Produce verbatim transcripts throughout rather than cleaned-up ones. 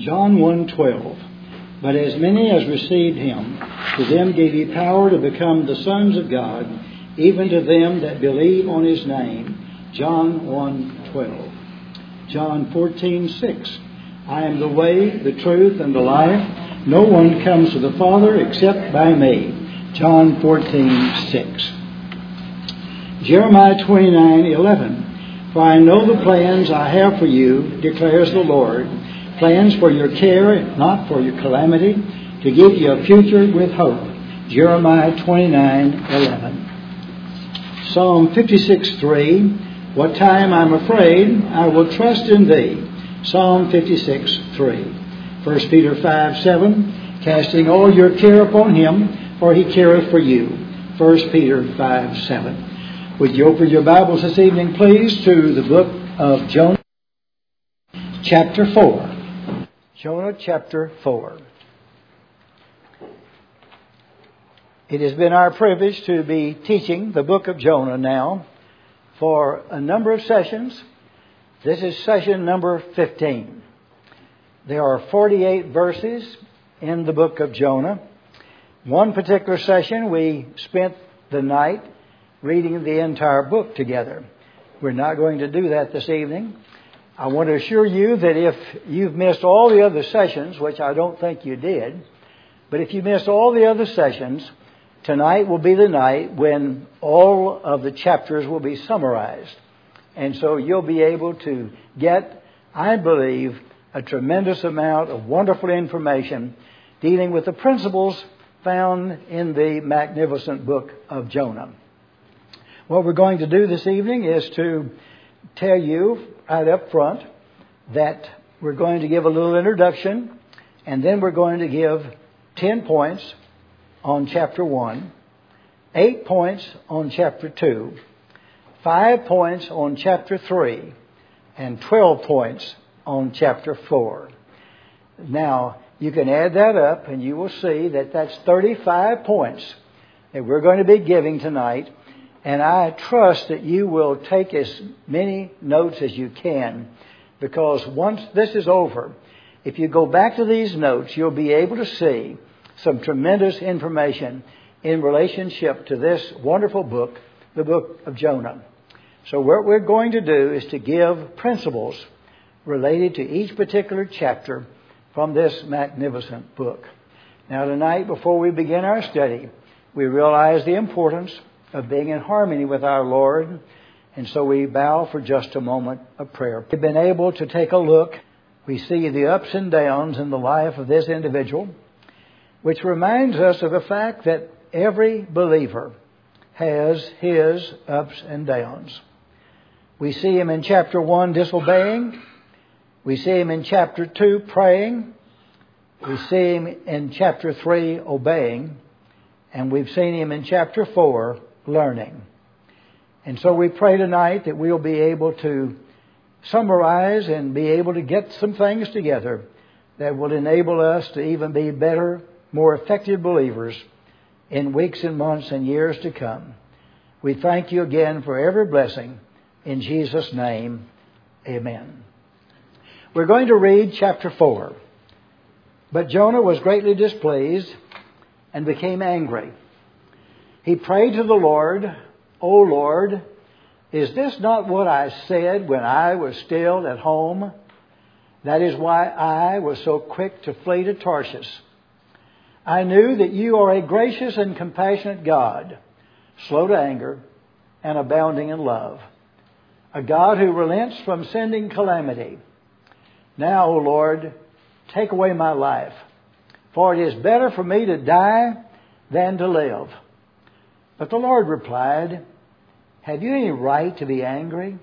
John one twelve. But as many as received him, to them gave he power to become the sons of God, even to them that believe on his name. John one twelve. John fourteen six. I am the way, the truth, and the life. No one comes to the Father except by me. John fourteen six. Jeremiah twenty-nine eleven. For I know the plans I have for you, declares the Lord, plans for your care, not for your calamity, to give you a future with hope. Jeremiah twenty-nine eleven. Psalm fifty-six three. What time I'm afraid, I will trust in thee. Psalm fifty-six three. First Peter five seven. Casting all your care upon him, for he careth for you. First Peter five seven. Would you open your Bibles this evening, please, to the book of Jonah, chapter four. Jonah, chapter four. It has been our privilege to be teaching the book of Jonah now for a number of sessions. This is session number fifteen. There are forty-eight verses in the book of Jonah. One particular session we spent the night reading the entire book together. We're not going to do that this evening. I want to assure you that if you've missed all the other sessions, which I don't think you did, but if you missed all the other sessions, tonight will be the night when all of the chapters will be summarized. And so you'll be able to get, I believe, a tremendous amount of wonderful information dealing with the principles found in the magnificent book of Jonah. What we're going to do this evening is to tell you right up front that we're going to give a little introduction, and then we're going to give ten points on chapter one, eight points on chapter two, five points on chapter three, and twelve points on chapter four. Now, you can add that up and you will see that that's thirty-five points that we're going to be giving tonight. And I trust that you will take as many notes as you can, because once this is over, if you go back to these notes, you'll be able to see some tremendous information in relationship to this wonderful book, the book of Jonah. So what we're going to do is to give principles related to each particular chapter from this magnificent book. Now tonight, before we begin our study, we realize the importance of being in harmony with our Lord, and so we bow for just a moment of prayer. We've been able to take a look. We see the ups and downs in the life of this individual, which reminds us of the fact that every believer has his ups and downs. We see him in chapter one disobeying. We see him in chapter two praying. We see him in chapter three obeying. And we've seen him in chapter four learning. And so we pray tonight that we'll be able to summarize and be able to get some things together that will enable us to even be better, more effective believers in weeks and months and years to come. We thank you again for every blessing. In Jesus' name, amen. We're going to read chapter four. But Jonah was greatly displeased and became angry. He prayed to the Lord, O Lord, is this not what I said when I was still at home? That is why I was so quick to flee to Tarshish. I knew that you are a gracious and compassionate God, slow to anger and abounding in love, a God who relents from sending calamity. Now, O Lord, take away my life, for it is better for me to die than to live. But the Lord replied, have you any right to be angry?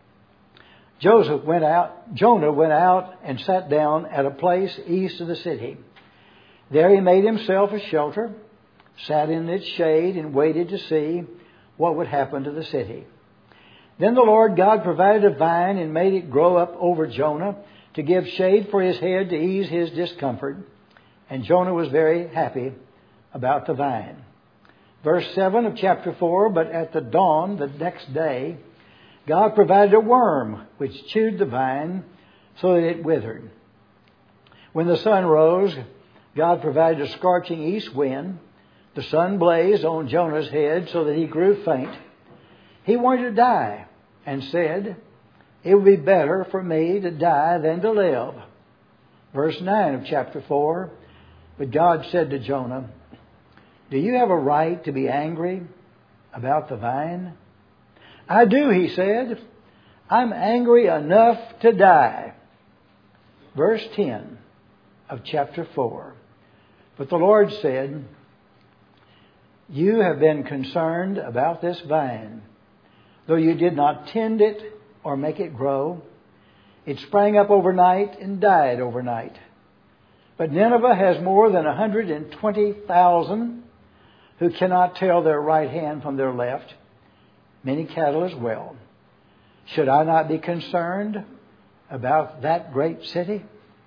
Joseph went out, Jonah went out and sat down at a place east of the city. There he made himself a shelter, sat in its shade, and waited to see what would happen to the city. Then the Lord God provided a vine and made it grow up over Jonah to give shade for his head to ease his discomfort. And Jonah was very happy about the vine. Verse seven of chapter four, but at the dawn the next day, God provided a worm which chewed the vine so that it withered. When the sun rose, God provided a scorching east wind. The sun blazed on Jonah's head so that he grew faint. He wanted to die and said, "It would be better for me to die than to live." Verse nine of chapter four. But God said to Jonah, "Do you have a right to be angry about the vine?" "I do," he said. "I'm angry enough to die." Verse ten of chapter four. But the Lord said, "You have been concerned about this vine. Though you did not tend it or make it grow, it sprang up overnight and died overnight. But Nineveh has more than one hundred twenty thousand who cannot tell their right hand from their left, many cattle as well. Should I not be concerned about that great city?"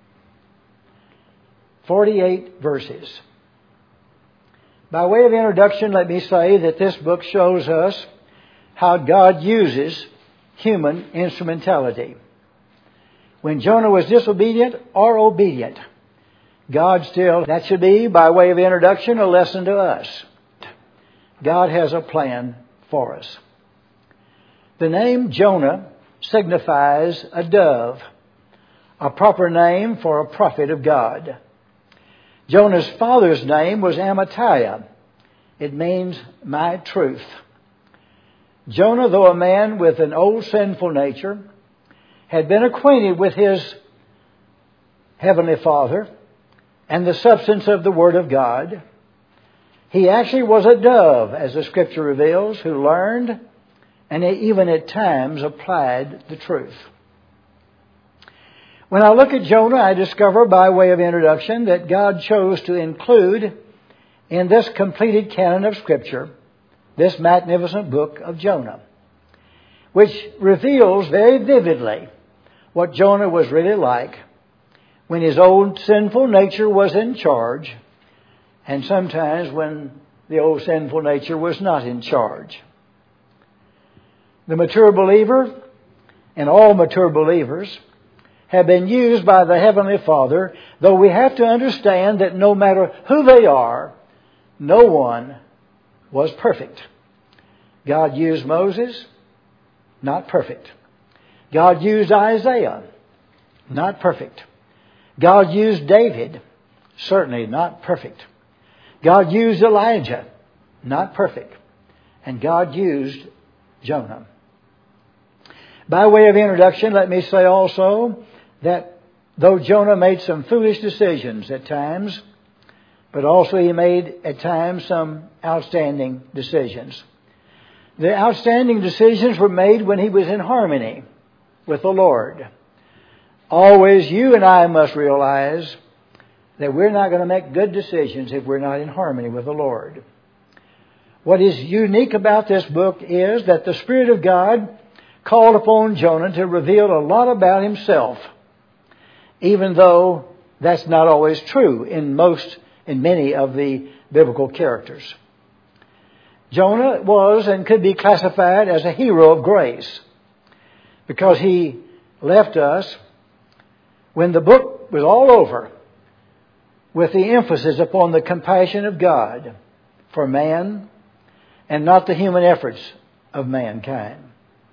forty-eight verses. By way of introduction, let me say that this book shows us how God uses human instrumentality. When Jonah was disobedient or obedient, God still, that should be, by way of introduction, a lesson to us. God has a plan for us. The name Jonah signifies a dove, a proper name for a prophet of God. Jonah's father's name was Amittai. It means my truth. Jonah, though a man with an old sinful nature, had been acquainted with his heavenly Father and the substance of the Word of God. He actually was a dove, as the Scripture reveals, who learned and even at times applied the truth. When I look at Jonah, I discover by way of introduction that God chose to include in this completed canon of Scripture this magnificent book of Jonah, which reveals very vividly what Jonah was really like when his old sinful nature was in charge, and sometimes when the old sinful nature was not in charge. The mature believer and all mature believers have been used by the Heavenly Father, though we have to understand that no matter who they are, no one was perfect. God used Moses, not perfect. God used Isaiah, not perfect. God used David, certainly not perfect. God used Elijah, not perfect. And God used Jonah. By way of introduction, let me say also that though Jonah made some foolish decisions at times, but also he made at times some outstanding decisions. The outstanding decisions were made when he was in harmony with the Lord. Always you and I must realize that we're not going to make good decisions if we're not in harmony with the Lord. What is unique about this book is that the Spirit of God called upon Jonah to reveal a lot about himself, even though that's not always true in most, in many of the biblical characters. Jonah was and could be classified as a hero of grace because he left us when the book was all over with the emphasis upon the compassion of God for man and not the human efforts of mankind.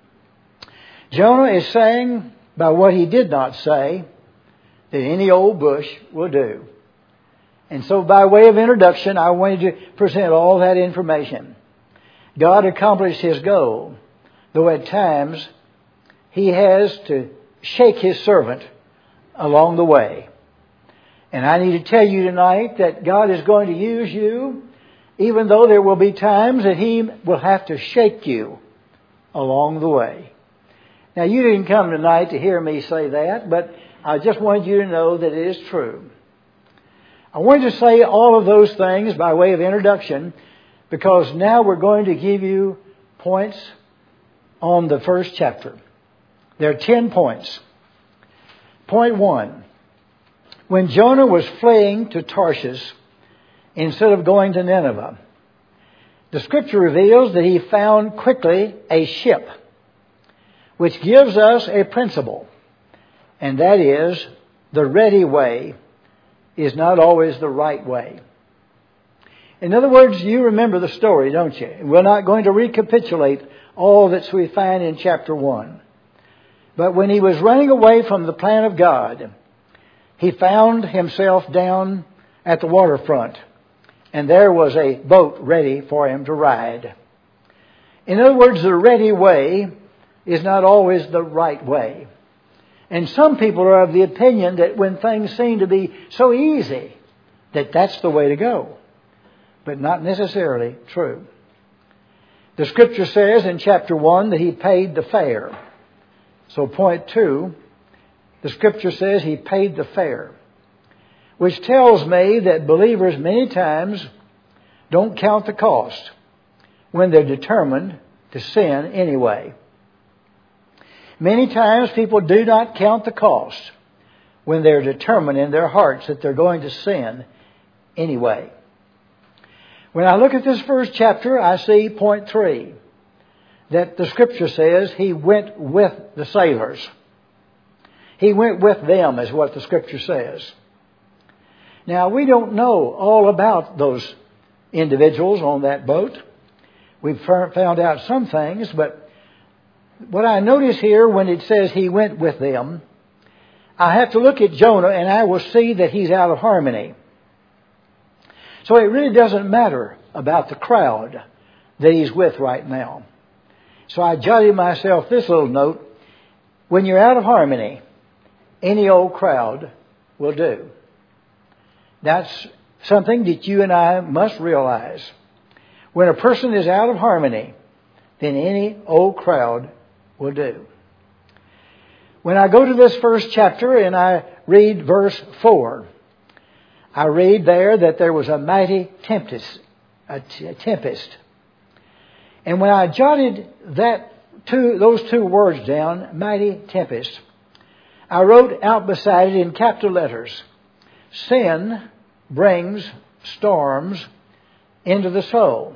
Jonah is saying by what he did not say that any old bush will do. And so by way of introduction, I wanted to present all that information. God accomplished His goal, though at times He has to shake His servant along the way. And I need to tell you tonight that God is going to use you, even though there will be times that He will have to shake you along the way. Now, you didn't come tonight to hear me say that, but I just wanted you to know that it is true. I wanted to say all of those things by way of introduction because now we're going to give you points on the first chapter. There are ten points. Point one. When Jonah was fleeing to Tarshish instead of going to Nineveh, the Scripture reveals that he found quickly a ship, which gives us a principle, and that is the ready way is not always the right way. In other words, you remember the story, don't you? We're not going to recapitulate all that we find in chapter one. But when he was running away from the plan of God, he found himself down at the waterfront, and there was a boat ready for him to ride. In other words, the ready way is not always the right way. And some people are of the opinion that when things seem to be so easy, that that's the way to go. But not necessarily true. The Scripture says in chapter one that he paid the fare. So point two, the Scripture says he paid the fare, which tells me that believers many times don't count the cost when they're determined to sin anyway. Many times people do not count the cost when they're determined in their hearts that they're going to sin anyway. When I look at this first chapter, I see point three, that the Scripture says he went with the sailors. He went with them is what the Scripture says. Now, we don't know all about those individuals on that boat. We've found out some things, but what I notice here when it says he went with them, I have to look at Jonah and I will see that he's out of harmony. So it really doesn't matter about the crowd that he's with right now. So I jotted myself this little note. When you're out of harmony, any old crowd will do. That's something that you and I must realize. When a person is out of harmony, then any old crowd will do. When I go to this first chapter and I read verse four, I read there that there was a mighty tempest, a tempest. And when I jotted that two, those two words down, mighty tempest, I wrote out beside it in capital letters, sin brings storms into the soul.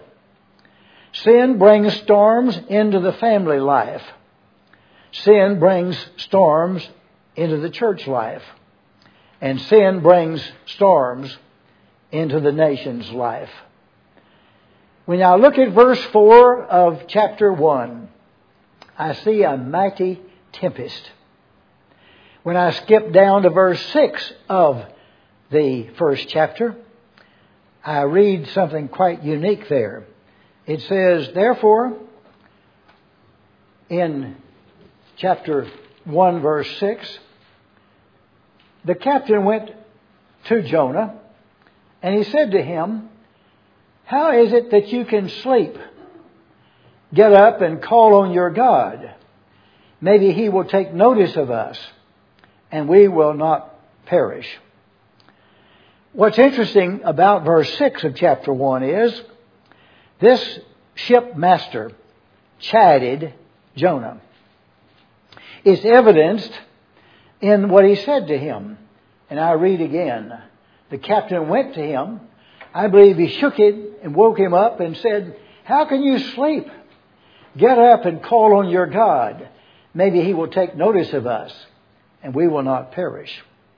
Sin brings storms into the family life. Sin brings storms into the church life. And sin brings storms into the nation's life. When I look at verse four of chapter one, I see a mighty tempest. When I skip down to verse six of the first chapter, I read something quite unique there. It says, therefore, in chapter one, verse six, the captain went to Jonah, and he said to him, how is it that you can sleep? Get up and call on your God. Maybe he will take notice of us, and we will not perish. What's interesting about verse six of chapter one is, this shipmaster chided Jonah. It's evidenced in what he said to him. And I read again. The captain went to him. I believe he shook him and woke him up and said, how can you sleep? Get up and call on your God. Maybe he will take notice of us and we will not perish.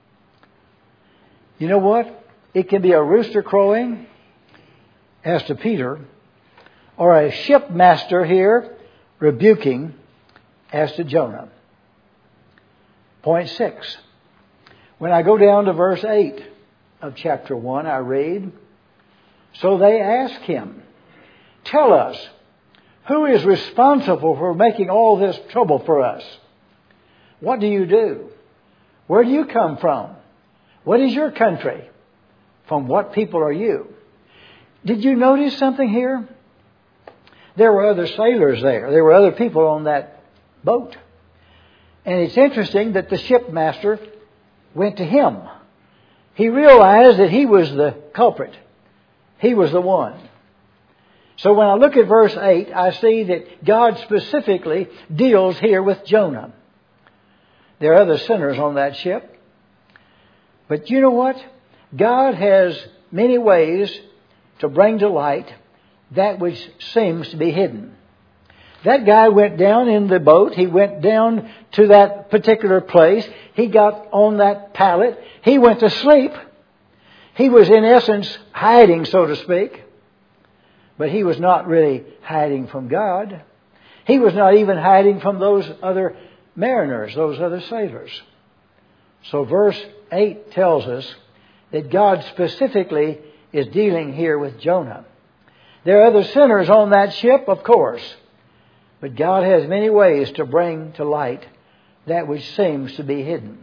You know what? It can be a rooster crowing as to Peter, or a shipmaster here rebuking as to Jonah. Point six. When I go down to verse eight of chapter one, I read, so they asked him, tell us, who is responsible for making all this trouble for us? What do you do? Where do you come from? What is your country? From what people are you? Did you notice something here? There were other sailors there. There were other people on that boat. And it's interesting that the shipmaster went to him. He realized that he was the culprit. He was the one. So when I look at verse eight, I see that God specifically deals here with Jonah. There are other sinners on that ship. But you know what? God has many ways to bring to light that which seems to be hidden. That guy went down in the boat. He went down to that particular place. He got on that pallet. He went to sleep. He was in essence hiding, so to speak. But he was not really hiding from God. He was not even hiding from those other mariners, those other sailors. So verse eight tells us that God specifically is dealing here with Jonah. There are other sinners on that ship, of course. But God has many ways to bring to light that which seems to be hidden.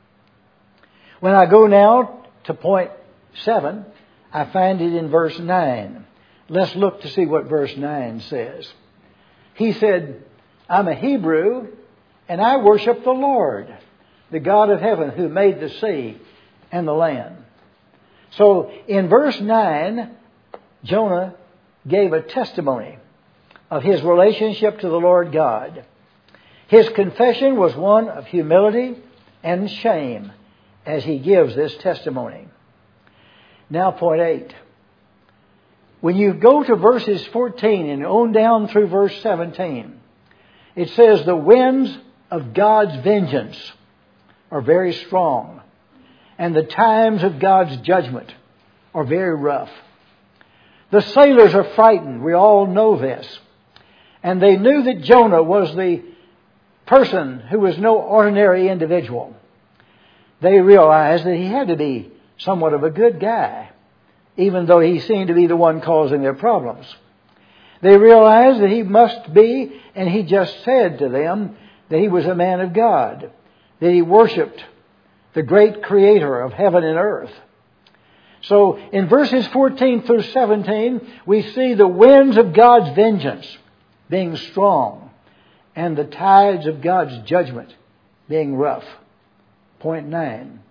When I go now to point seven, I find it in verse nine. Let's look to see what verse nine says. He said, I'm a Hebrew and I worship the Lord, the God of heaven who made the sea and the land. So in verse nine, Jonah gave a testimony of his relationship to the Lord God. His confession was one of humility and shame as he gives this testimony. Now point eight. When you go to verses fourteen and on down through verse seventeen, it says the winds of God's vengeance are very strong, and the times of God's judgment are very rough. The sailors are frightened. We all know this. And they knew that Jonah was the person who was no ordinary individual. They realized that he had to be somewhat of a good guy, even though he seemed to be the one causing their problems. They realized that he must be, and he just said to them that he was a man of God, that he worshiped the great creator of heaven and earth. So in verses fourteen through seventeen, we see the winds of God's vengeance being strong and the tides of God's judgment being rough. Point nine.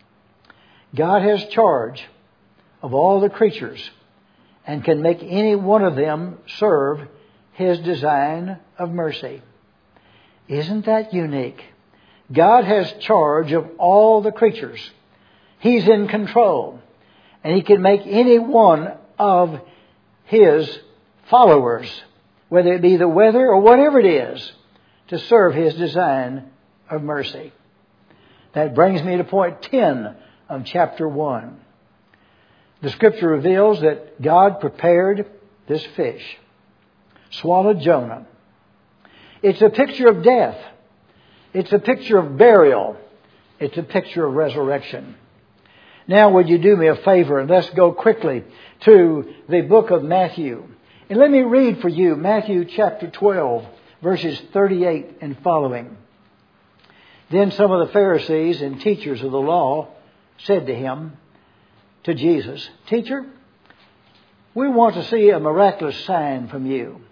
God has charge of all the creatures and can make any one of them serve His design of mercy. Isn't that unique? God has charge of all the creatures. He's in control. And He can make any one of His followers, whether it be the weather or whatever it is, to serve His design of mercy. That brings me to point ten of chapter one. The Scripture reveals that God prepared this fish, swallowed Jonah. It's a picture of death. It's a picture of burial. It's a picture of resurrection. Now, would you do me a favor and let's go quickly to the book of Matthew. And let me read for you Matthew chapter twelve, verses thirty-eight and following. Then some of the Pharisees and teachers of the law said to him, to Jesus, Teacher, we want to see a miraculous sign from you.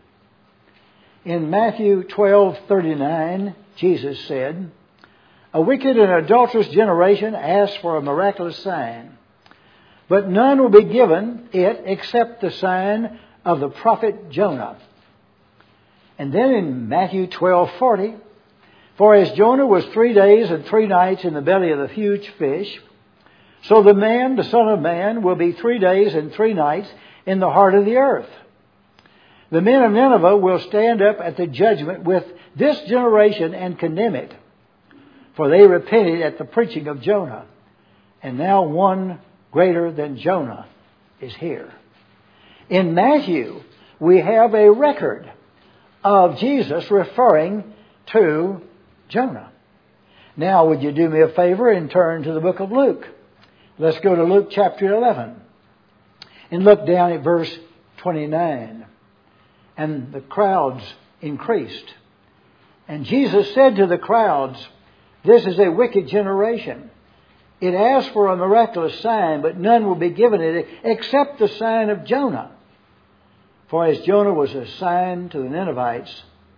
In Matthew twelve thirty-nine, Jesus said, A wicked and adulterous generation asks for a miraculous sign, but none will be given it except the sign of the prophet Jonah. And then in Matthew twelve forty, For as Jonah was three days and three nights in the belly of the huge fish, so the man, the Son of Man, will be three days and three nights in the heart of the earth. The men of Nineveh will stand up at the judgment with this generation and condemn it, for they repented at the preaching of Jonah. And now one greater than Jonah is here. In Matthew, we have a record of Jesus referring to Jonah. Now, would you do me a favor and turn to the book of Luke? Let's go to Luke chapter eleven and look down at verse twenty-nine. And the crowds increased. And Jesus said to the crowds, This is a wicked generation. It asks for a miraculous sign, but none will be given it except the sign of Jonah. For as Jonah was a sign to the Ninevites,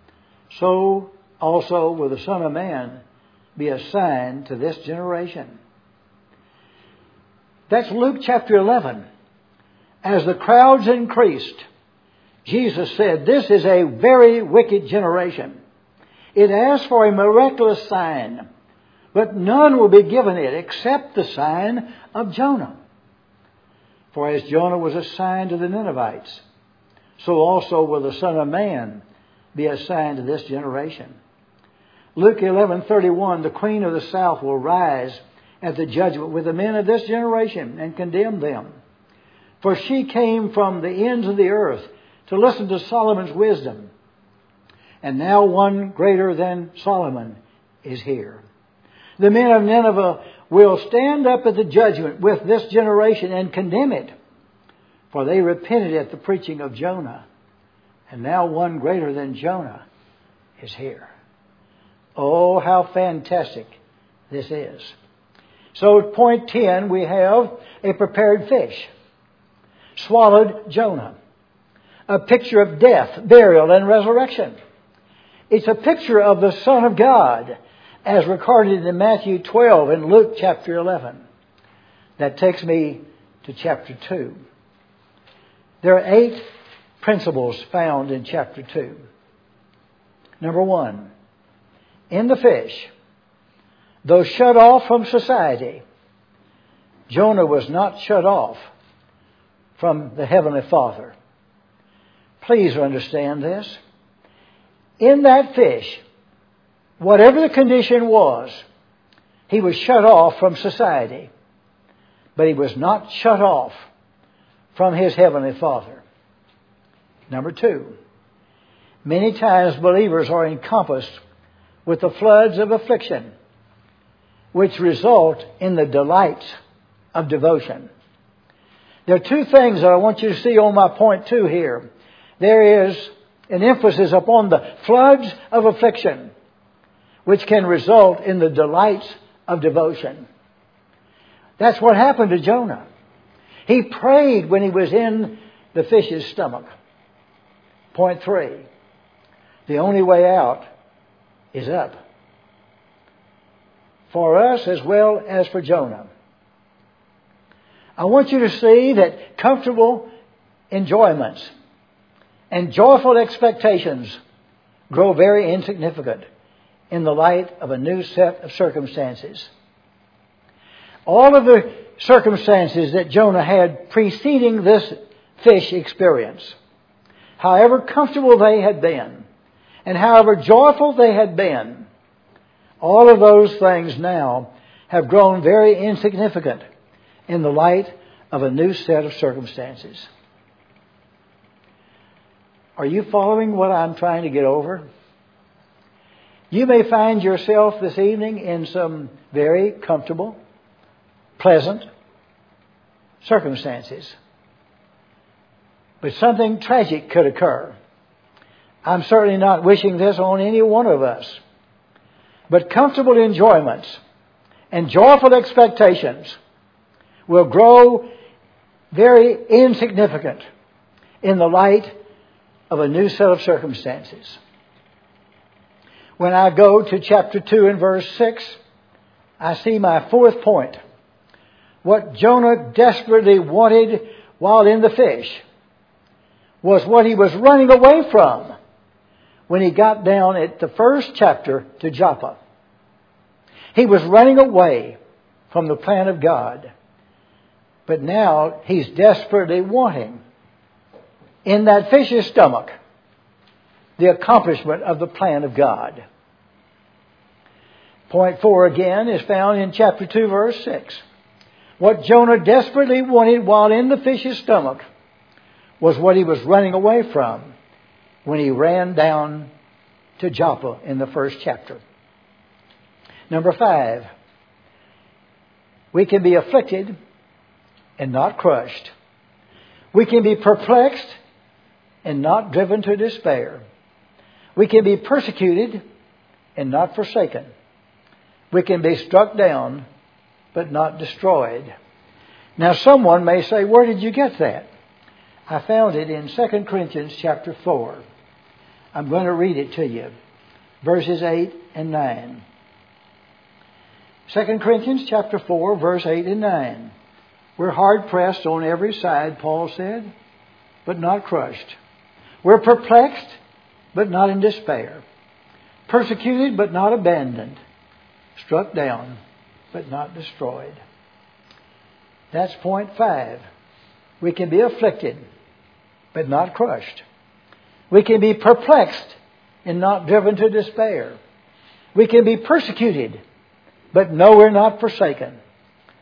so also will the Son of Man be a sign to this generation. That's Luke chapter eleven. As the crowds increased, Jesus said, This is a very wicked generation. It asks for a miraculous sign, but none will be given it except the sign of Jonah. For as Jonah was a sign to the Ninevites, so also will the Son of Man be a sign to this generation. Luke eleven thirty-one, the queen of the south will rise at the judgment with the men of this generation and condemn them. For she came from the ends of the earth to listen to Solomon's wisdom. And now one greater than Solomon is here. The men of Nineveh will stand up at the judgment with this generation and condemn it. For they repented at the preaching of Jonah. And now one greater than Jonah is here. Oh, how fantastic this is. So point ten, we have a prepared fish. Swallowed Jonah. A picture of death, burial, and resurrection. It's a picture of the Son of God as recorded in Matthew twelve and Luke chapter eleven. That takes me to chapter two. There are eight principles found in chapter two. Number one, in the fish, though shut off from society, Jonah was not shut off from the Heavenly Father. Please understand this. In that fish, whatever the condition was, he was shut off from society. But he was not shut off from his Heavenly Father. Number two, many times believers are encompassed with the floods of affliction, which result in the delights of devotion. There are two things that I want you to see on my point two here. There is an emphasis upon the floods of affliction, which can result in the delights of devotion. That's what happened to Jonah. He prayed when he was in the fish's stomach. Point three, the only way out is up. For us as well as for Jonah. I want you to see that comfortable enjoyments and joyful expectations grow very insignificant in the light of a new set of circumstances. All of the circumstances that Jonah had preceding this fish experience, however comfortable they had been, and however joyful they had been, all of those things now have grown very insignificant in the light of a new set of circumstances. Are you following what I'm trying to get over? You may find yourself this evening in some very comfortable, pleasant circumstances. But something tragic could occur. I'm certainly not wishing this on any one of us. But comfortable enjoyments and joyful expectations will grow very insignificant in the light of a new set of circumstances. When I go to chapter two and verse six, I see my fourth point. What Jonah desperately wanted while in the fish was what he was running away from when he got down at the first chapter to Joppa. He was running away from the plan of God. But now he's desperately wanting in that fish's stomach the accomplishment of the plan of God. Point four again is found in chapter two, verse six. What Jonah desperately wanted while in the fish's stomach was what he was running away from when he ran down to Joppa in the first chapter. Number five, we can be afflicted and not crushed. We can be perplexed and not driven to despair. We can be persecuted and not forsaken. We can be struck down but not destroyed. Now someone may say, where did you get that? I found it in Second Corinthians chapter four. I'm going to read it to you. Verses eight and nine. Second Corinthians chapter four, verse eight and nine. We're hard pressed on every side, Paul said, but not crushed. We're perplexed, but not in despair. Persecuted, but not abandoned. Struck down, but not destroyed. That's point five. We can be afflicted, but not crushed. We can be perplexed and not driven to despair. We can be persecuted, but no, we're not forsaken.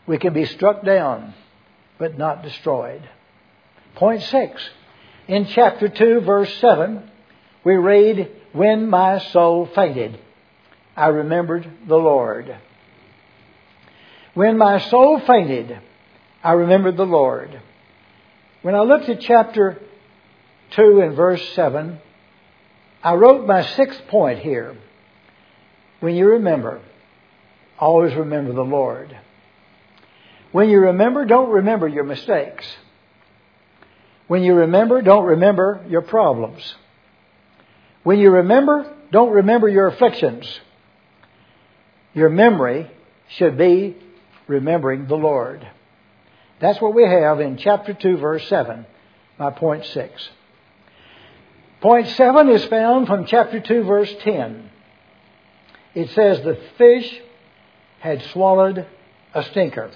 We can be struck down, but not destroyed. Point six. In chapter two, verse seven, we read, when my soul fainted, I remembered the Lord. When my soul fainted, I remembered the Lord. When I looked at chapter two and verse seven, I wrote my sixth point here. When you remember, always remember the Lord. When you remember, don't remember your mistakes. When you remember, don't remember your problems. When you remember, don't remember your afflictions. Your memory should be remembering the Lord. That's what we have in chapter two, verse seven, my point six. Point seven is found from chapter two, verse ten. It says, the fish had swallowed a stinker,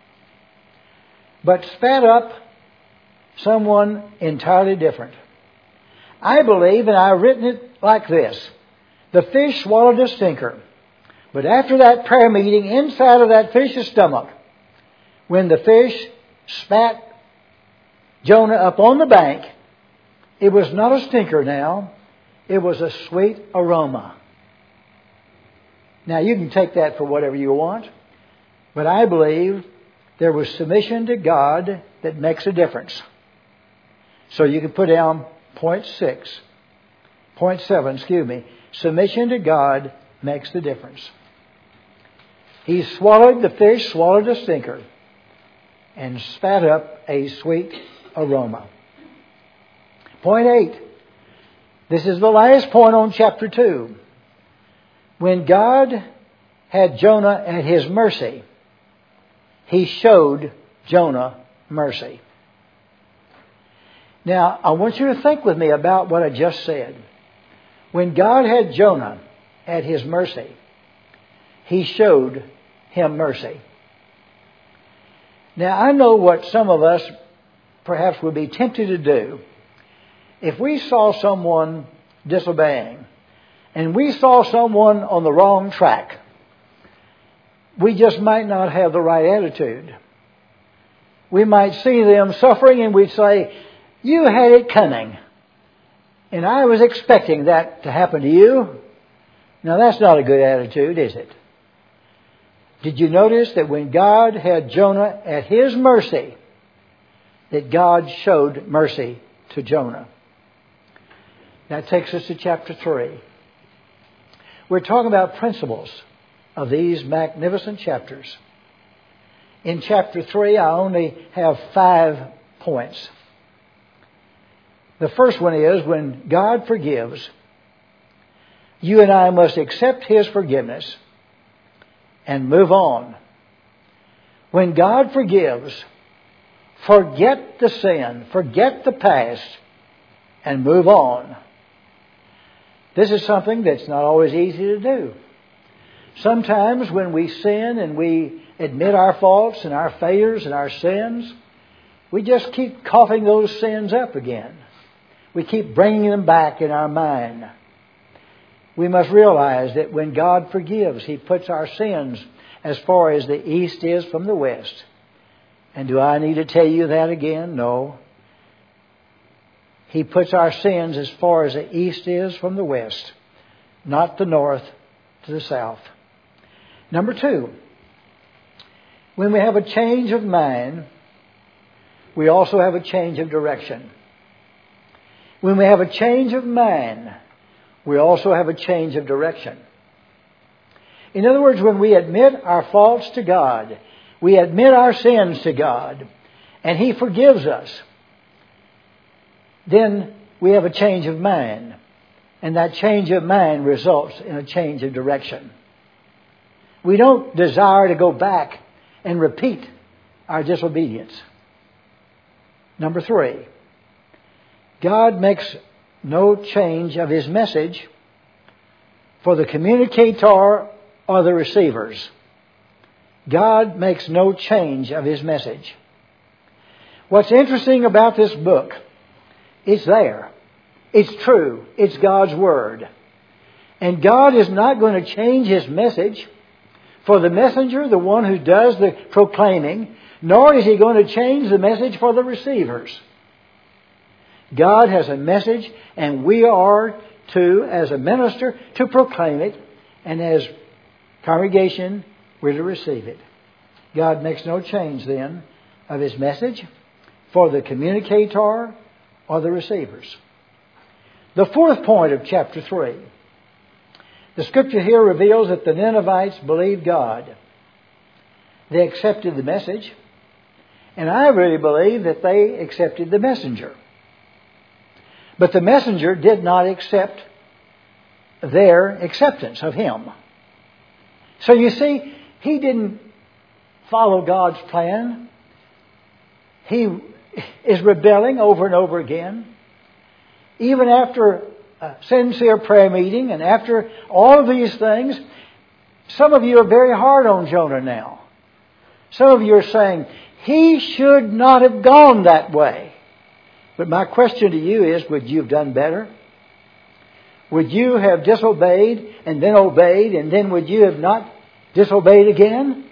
but spat up someone entirely different. I believe, and I've written it like this, the fish swallowed a stinker, but after that prayer meeting, inside of that fish's stomach, when the fish spat Jonah up on the bank, it was not a stinker now, it was a sweet aroma. Now you can take that for whatever you want, but I believe there was submission to God that makes a difference. So you can put down point six, point seven, excuse me. Submission to God makes the difference. He swallowed, the fish swallowed a stinker and spat up a sweet aroma. Point eight. This is the last point on chapter two. When God had Jonah at His mercy, He showed Jonah mercy. Now, I want you to think with me about what I just said. When God had Jonah at His mercy, He showed him mercy. Now, I know what some of us perhaps would be tempted to do. If we saw someone disobeying, and we saw someone on the wrong track, we just might not have the right attitude. We might see them suffering and we'd say, you had it coming. And I was expecting that to happen to you. Now that's not a good attitude, is it? Did you notice that when God had Jonah at His mercy, that God showed mercy to Jonah? That takes us to chapter three. We're talking about principles of these magnificent chapters. In chapter three, I only have five points. The first one is, when God forgives, you and I must accept His forgiveness and move on. When God forgives, forget the sin, forget the past, and move on. This is something that's not always easy to do. Sometimes when we sin and we admit our faults and our failures and our sins, we just keep coughing those sins up again. We keep bringing them back in our mind. We must realize that when God forgives, He puts our sins as far as the east is from the west. And do I need to tell you that again? No. He puts our sins as far as the east is from the west, not the north to the south. Number two, when we have a change of mind, we also have a change of direction. When we have a change of mind, we also have a change of direction. In other words, when we admit our faults to God, we admit our sins to God, and He forgives us, then we have a change of mind. And that change of mind results in a change of direction. We don't desire to go back and repeat our disobedience. Number three, God makes no change of His message for the communicator or the receivers. God makes no change of His message. What's interesting about this book, it's there. It's true. It's God's Word. And God is not going to change His message for the messenger, the one who does the proclaiming, nor is He going to change the message for the receivers. God has a message, and we are to, as a minister, to proclaim it, and as congregation, we're to receive it. God makes no change then of His message for the communicator or the receivers. The fourth point of chapter three. The Scripture here reveals that the Ninevites believed God. They accepted the message, and I really believe that they accepted the messenger. But the messenger did not accept their acceptance of him. So you see, he didn't follow God's plan. He is rebelling over and over again. Even after a sincere prayer meeting and after all of these things, some of you are very hard on Jonah now. Some of you are saying, he should not have gone that way. But my question to you is, would you have done better? Would you have disobeyed and then obeyed, and then would you have not disobeyed again?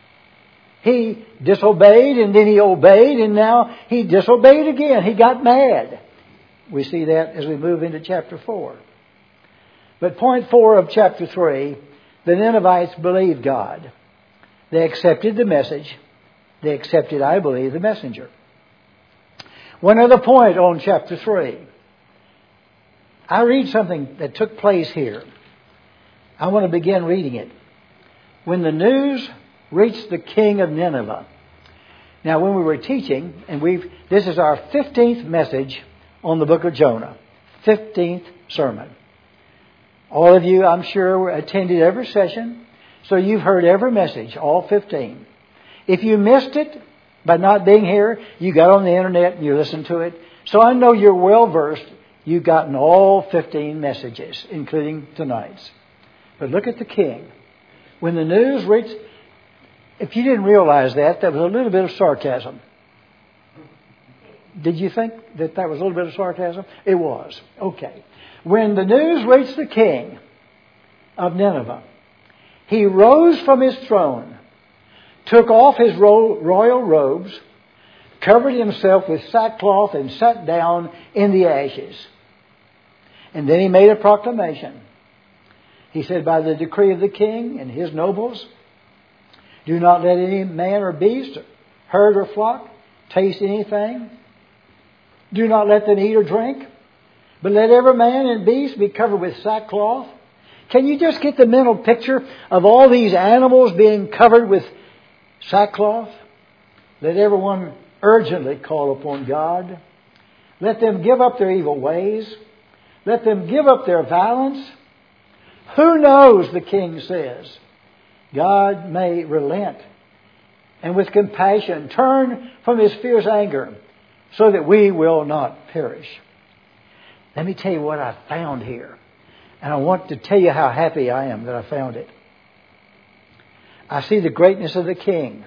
He disobeyed and then he obeyed, and now he disobeyed again. He got mad. We see that as we move into chapter four. But point four of chapter three, the Ninevites believed God. They accepted the message. They accepted, I believe, the messenger. One other point on chapter three. I read something that took place here. I want to begin reading it. When the news reached the king of Nineveh. Now, when we were teaching, and we've this is our fifteenth message on the book of Jonah. fifteenth sermon. All of you, I'm sure, attended every session, so you've heard every message, all fifteen. If you missed it by not being here, you got on the internet and you listened to it. So I know you're well versed. You've gotten all fifteen messages, including tonight's. But look at the king. When the news reached, if you didn't realize that, that was a little bit of sarcasm. Did you think that that was a little bit of sarcasm? It was. Okay. When the news reached the king of Nineveh, he rose from his throne, took off his royal robes, covered himself with sackcloth, and sat down in the ashes. And then he made a proclamation. He said, by the decree of the king and his nobles, do not let any man or beast, herd or flock, taste anything. Do not let them eat or drink, but let every man and beast be covered with sackcloth. Can you just get the mental picture of all these animals being covered with sackcloth? Let everyone urgently call upon God. Let them give up their evil ways. Let them give up their violence. Who knows, the king says, God may relent and with compassion turn from his fierce anger so that we will not perish. Let me tell you what I found here. And I want to tell you how happy I am that I found it. I see the greatness of the king.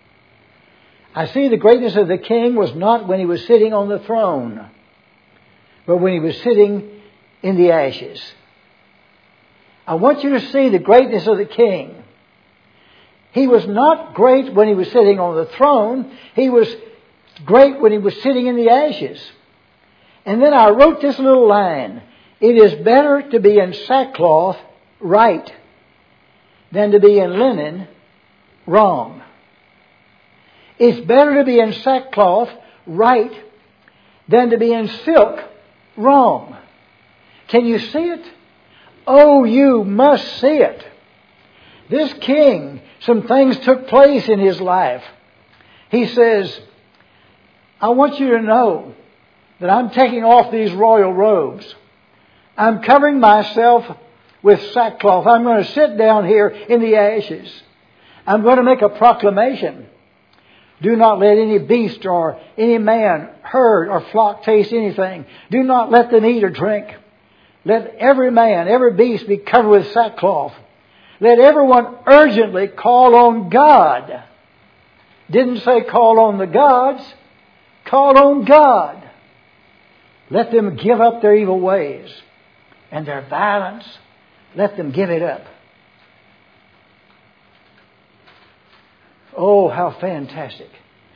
I see the greatness of the king was not when he was sitting on the throne, but when he was sitting in the ashes. I want you to see the greatness of the king. He was not great when he was sitting on the throne. He was great when he was sitting in the ashes. And then I wrote this little line. It is better to be in sackcloth, right, than to be in linen, wrong. It's better to be in sackcloth, right, than to be in silk, wrong. Can you see it? Oh, you must see it. This king, some things took place in his life. He says, I want you to know that I'm taking off these royal robes. I'm covering myself with sackcloth. I'm going to sit down here in the ashes. I'm going to make a proclamation. Do not let any beast or any man, herd or flock taste anything. Do not let them eat or drink. Let every man, every beast be covered with sackcloth. Let everyone urgently call on God. Didn't say call on the gods. Call on God. Let them give up their evil ways and their violence. Let them give it up. Oh, how fantastic.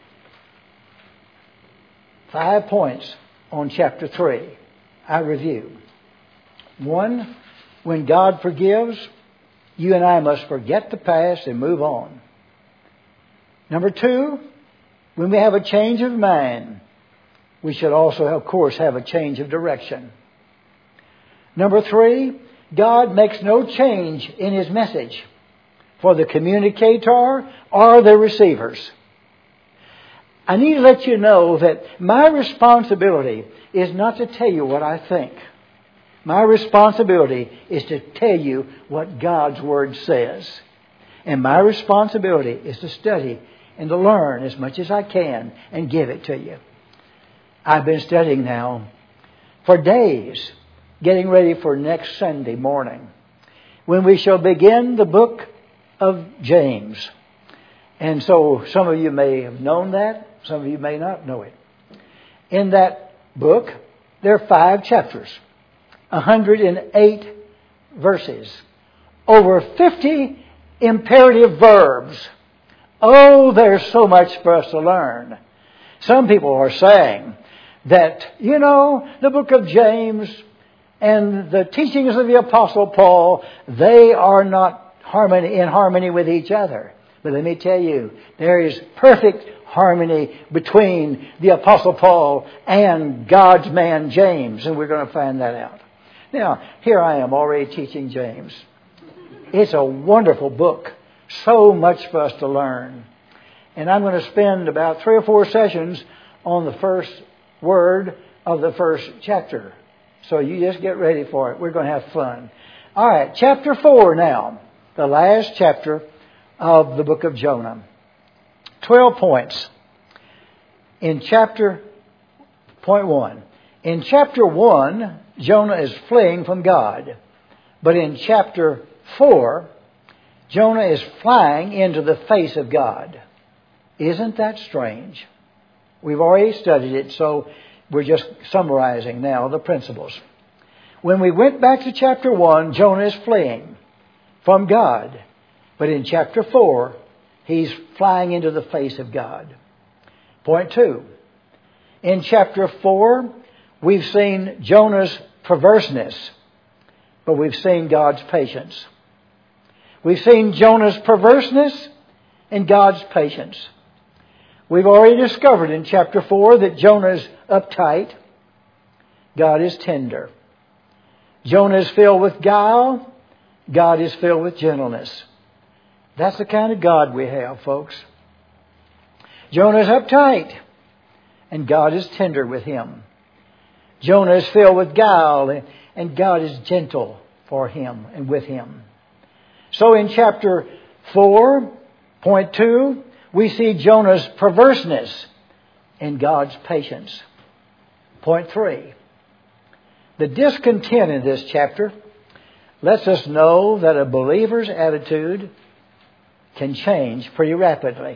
Five points on chapter three. I review. One, when God forgives, you and I must forget the past and move on. Number two, when we have a change of mind, we should also, of course, have a change of direction. Number three, God makes no change in His message for the communicator or the receivers. I need to let you know that my responsibility is not to tell you what I think. My responsibility is to tell you what God's Word says. And my responsibility is to study and to learn as much as I can and give it to you. I've been studying now for days, getting ready for next Sunday morning, when we shall begin the book of James. And so some of you may have known that, some of you may not know it. In that book, there are five chapters, one hundred eight verses, over fifty imperative verbs. Oh, there's so much for us to learn. Some people are saying that, you know, the book of James and the teachings of the Apostle Paul, they are not harmony in harmony with each other. But let me tell you, there is perfect harmony between the Apostle Paul and God's man James, and we're going to find that out. Now, here I am already teaching James. It's a wonderful book. So much for us to learn. And I'm going to spend about three or four sessions on the first word of the first chapter. So you just get ready for it. We're going to have fun. All right, chapter four now. The last chapter of the book of Jonah. Twelve points. In chapter, point one. In chapter one, Jonah is fleeing from God. But in chapter four, Jonah is flying into the face of God. Isn't that strange? We've already studied it, so we're just summarizing now the principles. When we went back to chapter one, Jonah is fleeing from God. But in chapter four, he's flying into the face of God. Point two. In chapter four, we've seen Jonah's perverseness, but we've seen God's patience. We've seen Jonah's perverseness and God's patience. We've already discovered in chapter four that Jonah is uptight. God is tender. Jonah is filled with guile. God is filled with gentleness. That's the kind of God we have, folks. Jonah is uptight, and God is tender with him. Jonah is filled with guile, and God is gentle for him and with him. So in chapter four, point two, we see Jonah's perverseness and God's patience. Point three, the discontent in this chapter lets us know that a believer's attitude can change pretty rapidly.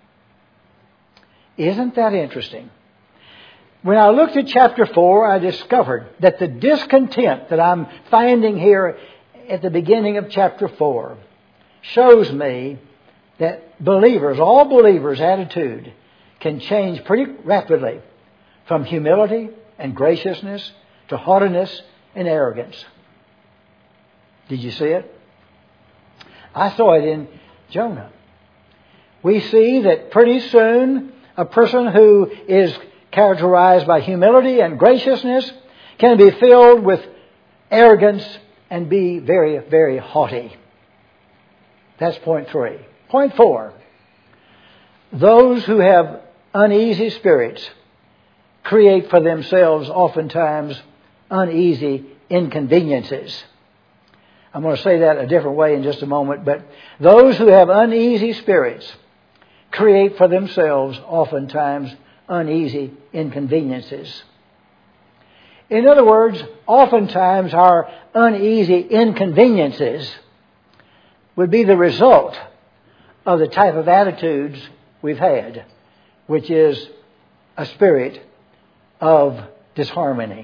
Isn't that interesting? When I looked at chapter four, I discovered that the discontent that I'm finding here at the beginning of chapter four shows me that believers, all believers' attitude can change pretty rapidly from humility and graciousness to haughtiness and arrogance. Did you see it? I saw it in Jonah. We see that pretty soon a person who is characterized by humility and graciousness can be filled with arrogance and be very, very haughty. That's point three. Point four. Those who have uneasy spirits create for themselves oftentimes uneasy inconveniences. I'm going to say that a different way in just a moment, but those who have uneasy spirits create for themselves oftentimes uneasy inconveniences. In other words, oftentimes our uneasy inconveniences would be the result of the type of attitudes we've had, which is a spirit of disharmony.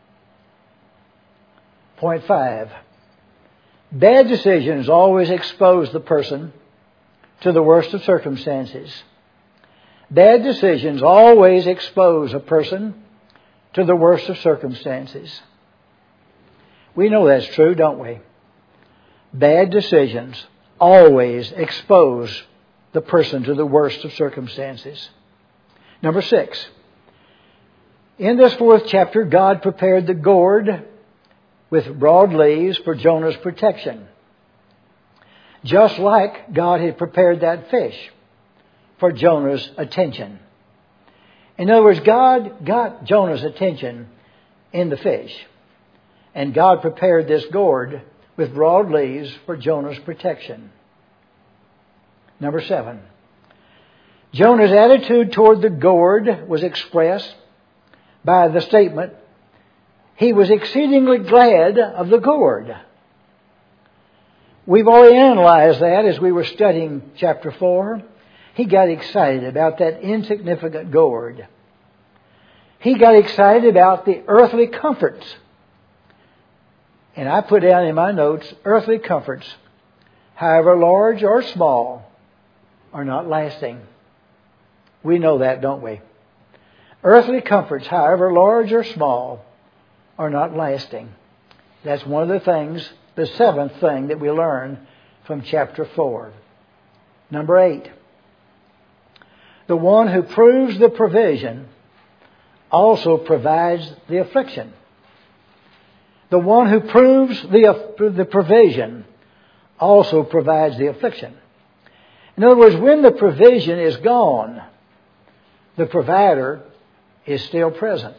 Point five. Bad decisions always expose the person to the worst of circumstances. Bad decisions always expose a person to the worst of circumstances. We know that's true, don't we? Bad decisions always expose the person to the worst of circumstances. Number six. In this fourth chapter, God prepared the gourd with broad leaves for Jonah's protection. Just like God had prepared that fish for Jonah's attention. In other words, God got Jonah's attention in the fish. And God prepared this gourd with broad leaves for Jonah's protection. Number seven. Jonah's attitude toward the gourd was expressed by the statement, he was exceedingly glad of the gourd. We've already analyzed that as we were studying chapter four. He got excited about that insignificant gourd. He got excited about the earthly comforts. And I put down in my notes, earthly comforts, however large or small, are not lasting. We know that, don't we? Earthly comforts, however large or small, are not lasting. That's one of the things, the seventh thing that we learn from chapter four. Number eight. The one who proves the provision also provides the affliction. The one who proves the, the provision also provides the affliction. In other words, when the provision is gone, the provider is still present.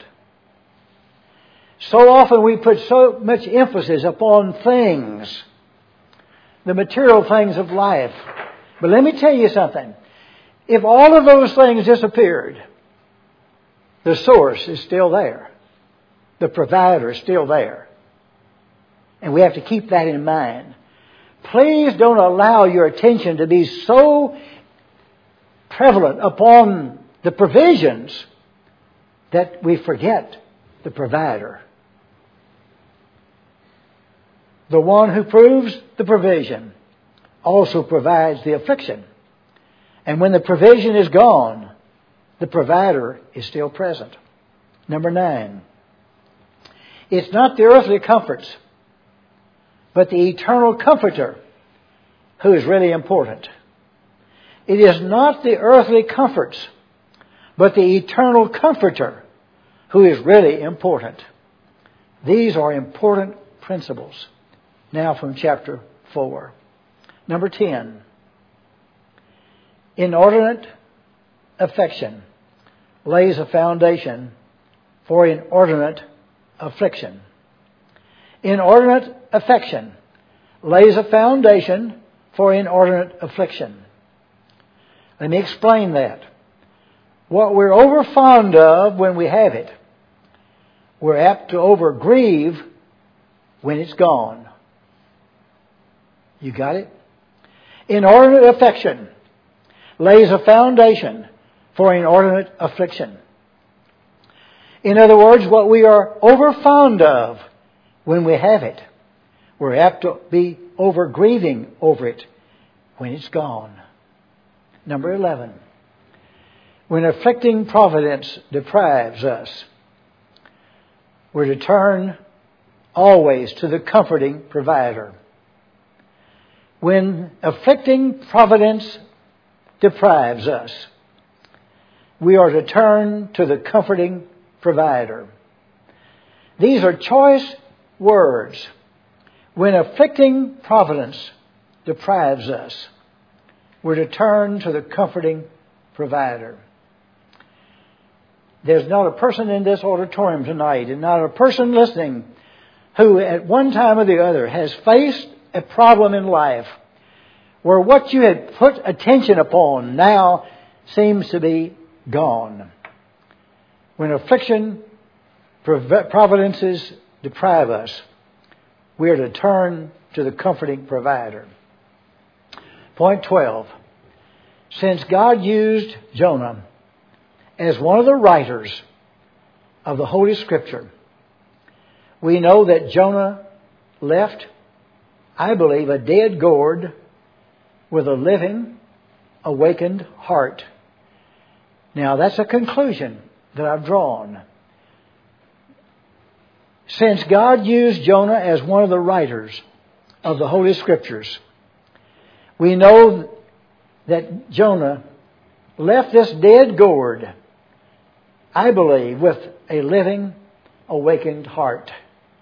So often we put so much emphasis upon things, the material things of life. But let me tell you something. If all of those things disappeared, the source is still there. The provider is still there. And we have to keep that in mind. Please don't allow your attention to be so prevalent upon the provisions that we forget the provider. The one who proves the provision also provides the affliction. And when the provision is gone, the provider is still present. Number nine. It's not the earthly comforts, but the eternal comforter who is really important. It is not the earthly comforts, but the eternal comforter who is really important. These are important principles. Now from chapter four. Number ten. Inordinate affection lays a foundation for inordinate affliction. Inordinate affection lays a foundation for inordinate affliction. Let me explain that. What we're over fond of when we have it, we're apt to over grieve when it's gone. You got it? Inordinate affection lays a foundation for inordinate affliction. In other words, what we are over fond of when we have it, we're apt to be over grieving over it when it's gone. Number eleven. When afflicting providence deprives us, we're to turn always to the comforting provider. When afflicting providence deprives us, we are to turn to the comforting provider. These are choice words. When afflicting providence deprives us, we're to turn to the comforting provider. There's not a person in this auditorium tonight, and not a person listening, who at one time or the other has faced a problem in life where what you had put attention upon now seems to be gone. When affliction, providences deprive us, we are to turn to the comforting provider. Point twelve. Since God used Jonah as one of the writers of the Holy Scripture, we know that Jonah left, I believe, a dead gourd with a living awakened heart. Now, that's a conclusion that I've drawn. Since God used Jonah as one of the writers of the Holy Scriptures, we know that Jonah left this dead gourd, I believe, with a living, awakened heart.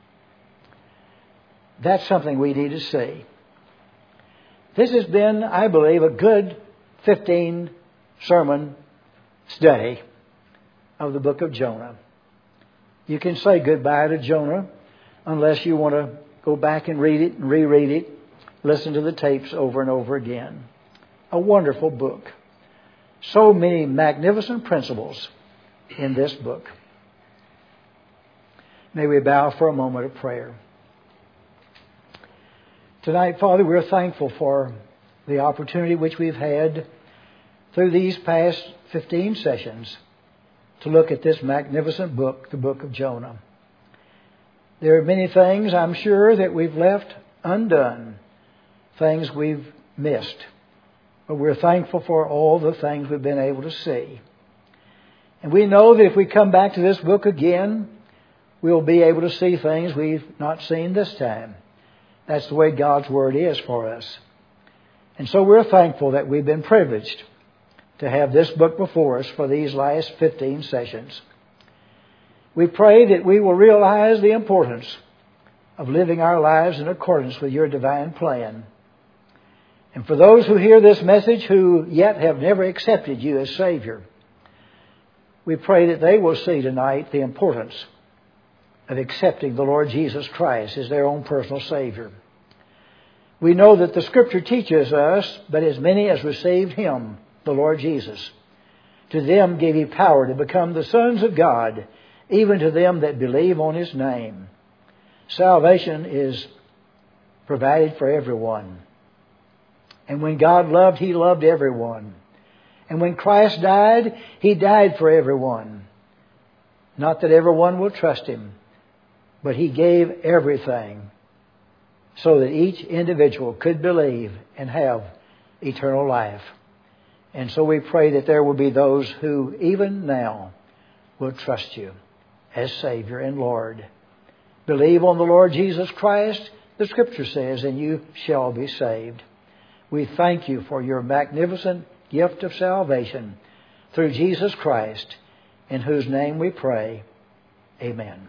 That's something we need to see. This has been, I believe, a good fifteen sermon study of the book of Jonah. You can say goodbye to Jonah unless you want to go back and read it and reread it, listen to the tapes over and over again. A wonderful book. So many magnificent principles in this book. May we bow for a moment of prayer. Tonight, Father, we're thankful for the opportunity which we've had through these past fifteen sessions to look at this magnificent book, the book of Jonah. There are many things, I'm sure, that we've left undone, things we've missed. But we're thankful for all the things we've been able to see. And we know that if we come back to this book again, we'll be able to see things we've not seen this time. That's the way God's Word is for us. And so we're thankful that we've been privileged to have this book before us for these last fifteen sessions. We pray that we will realize the importance of living our lives in accordance with your divine plan. And for those who hear this message who yet have never accepted you as Savior, we pray that they will see tonight the importance of accepting the Lord Jesus Christ as their own personal Savior. We know that the Scripture teaches us, but as many as received Him, the Lord Jesus, to them gave He power to become the sons of God, even to them that believe on His name. Salvation is provided for everyone. And when God loved, He loved everyone. And when Christ died, He died for everyone. Not that everyone will trust Him, but He gave everything so that each individual could believe and have eternal life. And so we pray that there will be those who even now will trust you as Savior and Lord. Believe on the Lord Jesus Christ, the Scripture says, and you shall be saved. We thank you for your magnificent gift of salvation through Jesus Christ, in whose name we pray. Amen.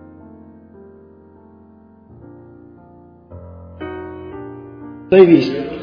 Ladies,